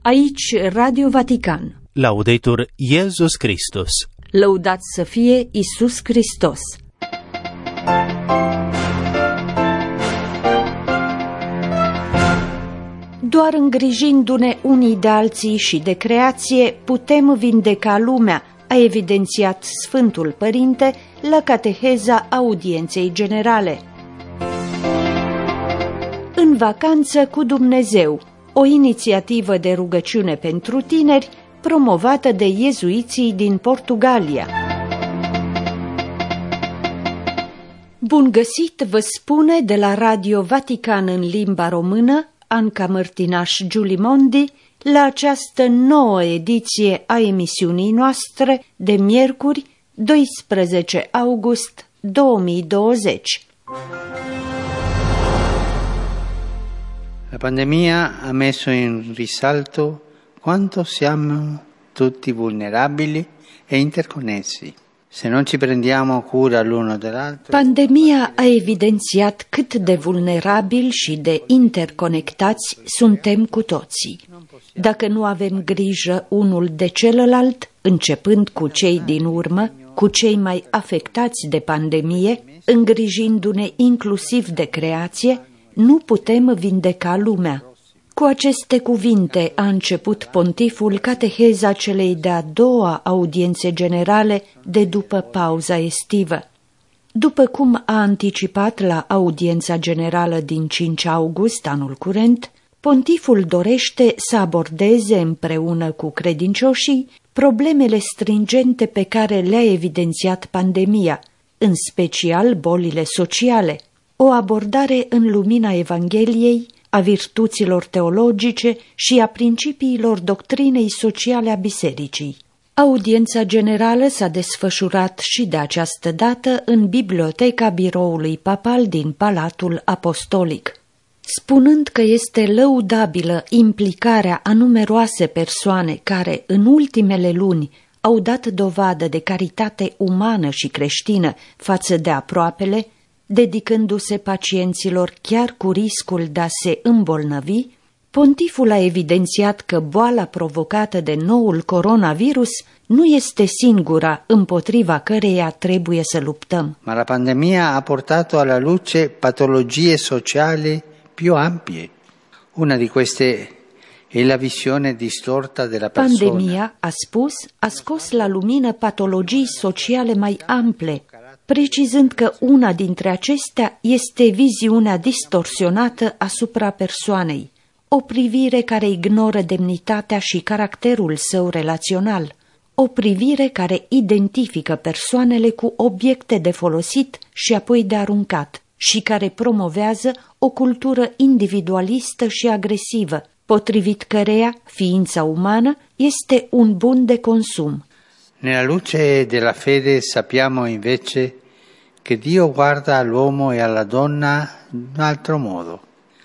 Aici Radio Vatican. Laudetur Iesus Christus. Lăudat să fie Iisus Hristos. Doar îngrijindu-ne unii de alții și de creație, putem vindeca lumea, a evidențiat Sfântul Părinte la cateheza audienței generale. În vacanță cu Dumnezeu, o inițiativă de rugăciune pentru tineri promovată de iezuiții din Portugalia. Bun găsit, vă spune de la Radio Vatican în limba română Anca Mărtinaș Giulimondi la această nouă ediție a emisiunii noastre de miercuri 12 august 2020. La pandemia ha messo in risalto quanto siamo tutti vulnerabili e interconnessi. Se non ci prendiamo cura l'uno dell'altro. Pandemia a evidențiat cât de vulnerabili și de interconectați suntem cu toții. Dacă nu avem grijă unul de celălalt, începând cu cei din urmă, cu cei mai afectați de pandemie, îngrijindu-ne inclusiv de creație, nu putem vindeca lumea. Cu aceste cuvinte a început pontiful cateheza celei de-a doua audiențe generale de după pauza estivă. După cum a anticipat la audiența generală din 5 august anul curent, pontiful dorește să abordeze împreună cu credincioșii problemele stringente pe care le-a evidențiat pandemia, în special bolile sociale, o abordare în lumina Evangheliei, a virtuților teologice și a principiilor doctrinei sociale a Bisericii. Audiența generală s-a desfășurat și de această dată în biblioteca biroului papal din Palatul Apostolic. Spunând că este lăudabilă implicarea a numeroase persoane care, în ultimele luni, au dat dovadă de caritate umană și creștină față de aproapele, dedicându-se pacienților chiar cu riscul de a se îmbolnăvi, pontiful a evidențiat că boala provocată de noul coronavirus nu este singura împotriva căreia trebuie să luptăm. Ma la pandemia ha portato alla luce patologie sociali più ampie. Una di queste è la visione distorta della persona. Pandemia, a spus, a scos la lumină patologii sociale mai ample, precizând că una dintre acestea este viziunea distorsionată asupra persoanei, o privire care ignoră demnitatea și caracterul său relațional, o privire care identifică persoanele cu obiecte de folosit și apoi de aruncat și care promovează o cultură individualistă și agresivă, potrivit căreia ființa umană este un bun de consum. Nella luce della fede sappiamo invece che Dio guarda all'uomo e alla donna in un altro modo.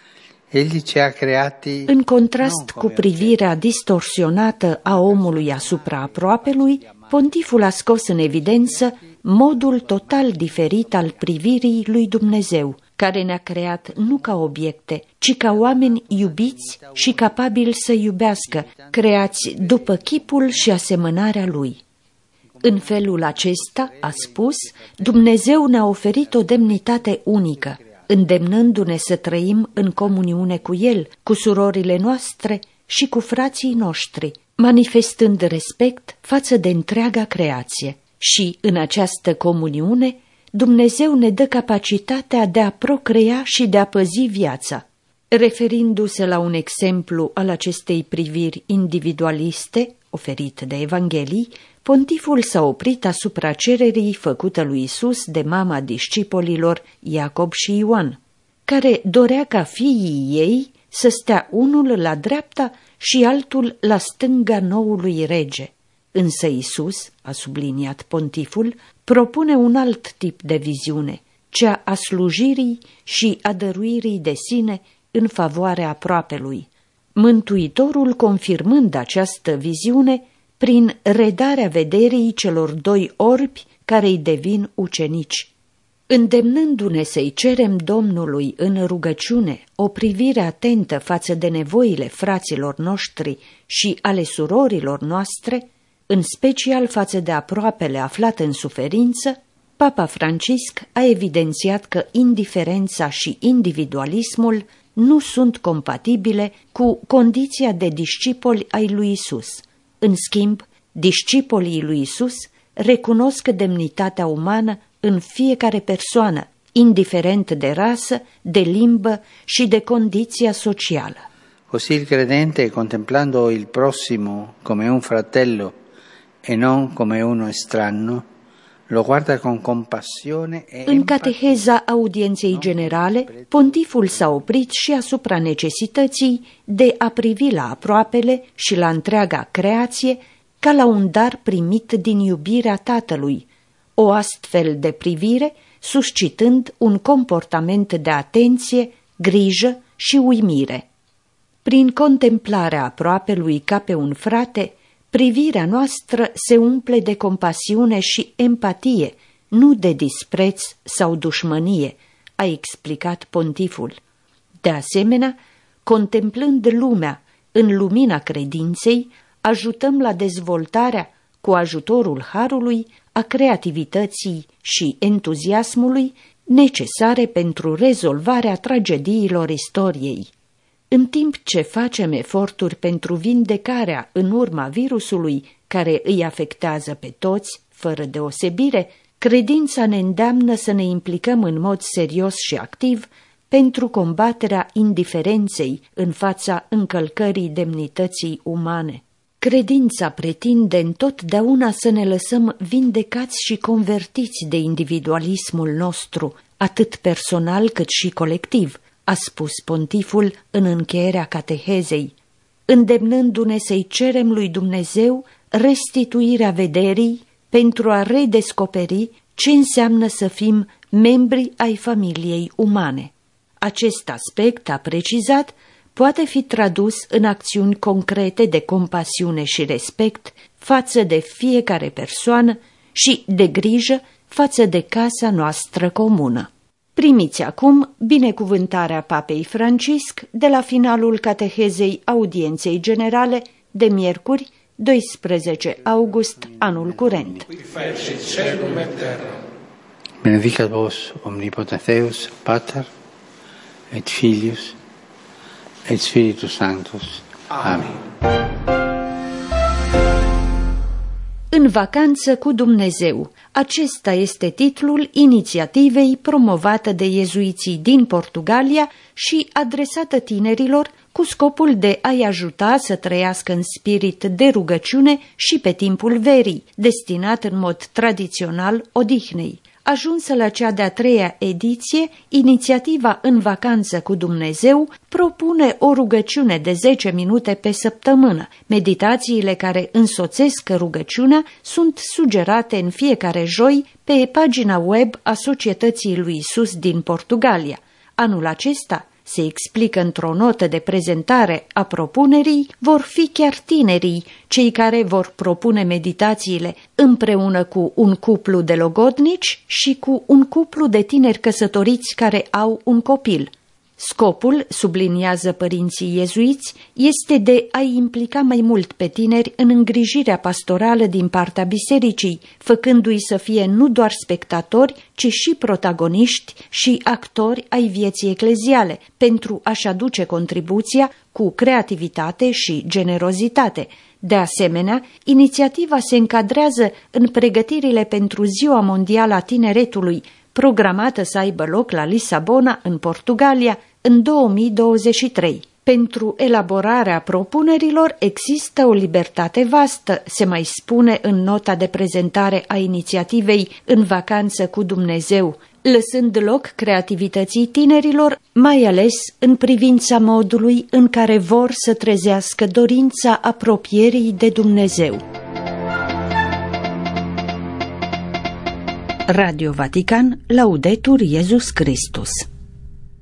Egli ci ha creati. În contrast cu privirea distorsionată a omului asupra aproapelui, pontiful a scos în evidență modul total diferit al privirii lui Dumnezeu, care ne-a creat nu ca obiecte, ci ca oameni iubiți și capabili să iubească, creați după chipul și asemănarea lui. În felul acesta, a spus, Dumnezeu ne-a oferit o demnitate unică, îndemnându-ne să trăim în comuniune cu El, cu surorile noastre și cu frații noștri, manifestând respect față de întreaga creație. Și, în această comuniune, Dumnezeu ne dă capacitatea de a procrea și de a păzi viața. Referindu-se la un exemplu al acestei priviri individualiste, oferit de Evanghelii, pontiful s-a oprit asupra cererii făcută lui Iisus de mama discipolilor Iacob și Ioan, care dorea ca fiii ei să stea unul la dreapta și altul la stânga noului rege. Însă Iisus, a subliniat pontiful, propune un alt tip de viziune, cea a slujirii și a dăruirii de sine în favoarea aproapelui. Mântuitorul, confirmând această viziune, prin redarea vederii celor doi orbi care îi devin ucenici. Îndemnându-ne să-i cerem Domnului în rugăciune o privire atentă față de nevoile fraților noștri și ale surorilor noastre, în special față de aproapele aflat în suferință, Papa Francisc a evidențiat că indiferența și individualismul nu sunt compatibile cu condiția de discipoli ai lui Isus. În schimb, discipolii lui Isus recunosc demnitatea umană în fiecare persoană, indiferent de rasă, de limbă și de condiția socială. Così il credente, contemplando il prossimo come un fratello e non come uno estraneo, lo guarda con compassione e În cateheza audienței generale, pontiful s-a oprit și asupra necesității de a privi la aproapele și la întreaga creație ca la un dar primit din iubirea Tatălui, o astfel de privire suscitând un comportament de atenție, grijă și uimire. Prin contemplarea aproapelui ca pe un frate, privirea noastră se umple de compasiune și empatie, nu de dispreț sau dușmănie, a explicat pontiful. De asemenea, contemplând lumea în lumina credinței, ajutăm la dezvoltarea, cu ajutorul harului, a creativității și entuziasmului necesare pentru rezolvarea tragediilor istoriei. În timp ce facem eforturi pentru vindecarea în urma virusului care îi afectează pe toți, fără deosebire, credința ne îndeamnă să ne implicăm în mod serios și activ pentru combaterea indiferenței în fața încălcării demnității umane. Credința pretinde întotdeauna să ne lăsăm vindecați și convertiți de individualismul nostru, atât personal cât și colectiv, a spus pontiful în încheierea catehezei, îndemnându-ne să-i cerem lui Dumnezeu restituirea vederii pentru a redescoperi ce înseamnă să fim membri ai familiei umane. Acest aspect, a precizat, poate fi tradus în acțiuni concrete de compasiune și respect față de fiecare persoană și de grijă față de casa noastră comună. Primiți acum binecuvântarea Papei Francisc de la finalul catehezei audienței generale de miercuri, 12 august, anul curent. Benedicat vos omnipotens Deus, Pater et Filius et Spiritus Sanctus. Amen. În vacanță cu Dumnezeu. Acesta este titlul inițiativei promovată de iezuiții din Portugalia și adresată tinerilor cu scopul de a-i ajuta să trăiască în spirit de rugăciune și pe timpul verii, destinat în mod tradițional odihnei. Ajunsă la cea de-a treia ediție, inițiativa În vacanță cu Dumnezeu propune o rugăciune de 10 minute pe săptămână. Meditațiile care însoțesc rugăciunea sunt sugerate în fiecare joi pe pagina web a Societății lui Isus din Portugalia. Anul acesta, se explică într-o notă de prezentare a propunerii, vor fi chiar tinerii, cei care vor propune meditațiile împreună cu un cuplu de logodnici și cu un cuplu de tineri căsătoriți care au un copil. Scopul, subliniază părinții iezuiți, este de a implica mai mult pe tineri în îngrijirea pastorală din partea bisericii, făcându-i să fie nu doar spectatori, ci și protagoniști și actori ai vieții ecleziale, pentru a-și aduce contribuția cu creativitate și generozitate. De asemenea, inițiativa se încadrează în pregătirile pentru Ziua Mondială a Tineretului, programată să aibă loc la Lisabona, în Portugalia, în 2023. Pentru elaborarea propunerilor există o libertate vastă, se mai spune în nota de prezentare a inițiativei În vacanță cu Dumnezeu, lăsând loc creativității tinerilor, mai ales în privința modului în care vor să trezească dorința apropierii de Dumnezeu. Radio Vatican, Laudetur Iesus Christus.